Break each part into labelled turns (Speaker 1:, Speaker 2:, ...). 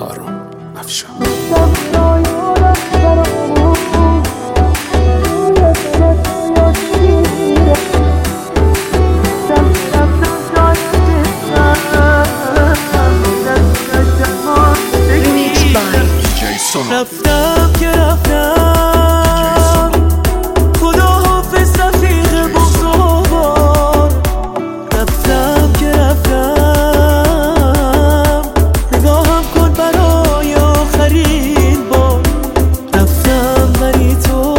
Speaker 1: هارون افشار.
Speaker 2: رفتم که رفتم، خدا حافظ رفیق بزرگوار. رفتم که رفتم، نگاهم کن برای آخرین بار. رفتم ولی تو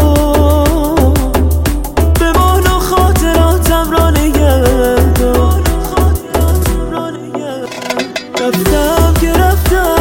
Speaker 2: بمان و خاطراتم را نگه دار. رفتم که رفتم،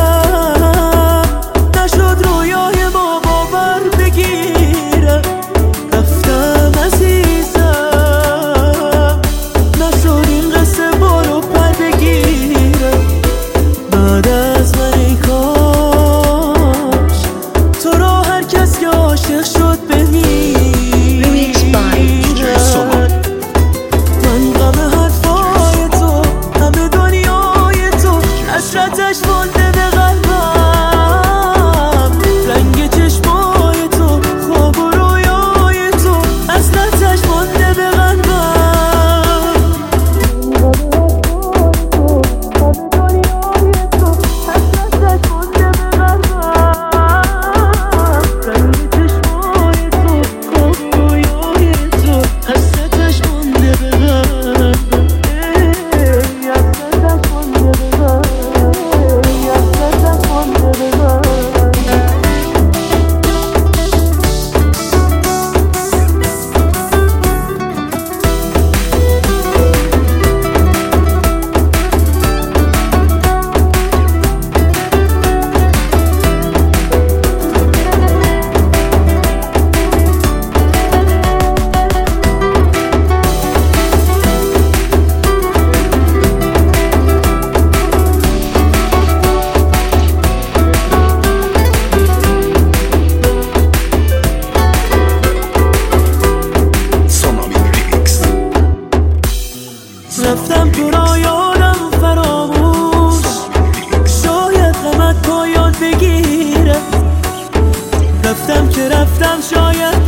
Speaker 2: رفتم تو را یادم فراموش، شاید غمت پایان بگیره. رفتم که رفتم، شاید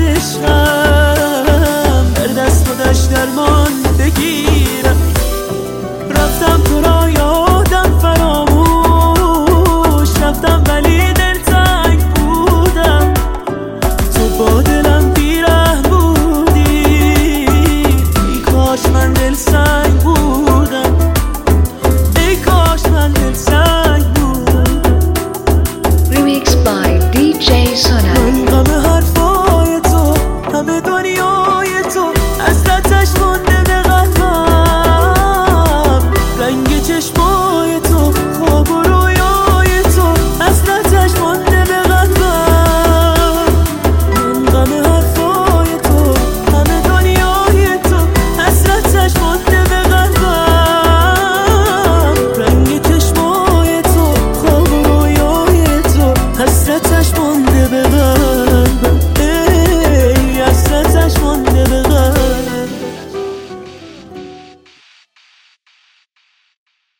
Speaker 2: عشقم در دست خودش درمان بگیره. رفتم تو را یادم فراموش، رفتم ولی دلتنگ بودم. تو با دلم بیره بودی، ای کاش من دلسنگ بودم، ای کاش من دلسنگ بودم.
Speaker 3: Remix by DJ Sona.
Speaker 2: من غم حرفای تو، همه دنیای تو حسرتش مونده به قلبم. رنگ چشمای تو، خواب و رویای تو حسرتش مونده به قلبم. من غم حرفای تو، همه دنیای تو حسرتش مونده به قلبم. رنگ چشمای تو، خواب و رویای تو حسرتش مونده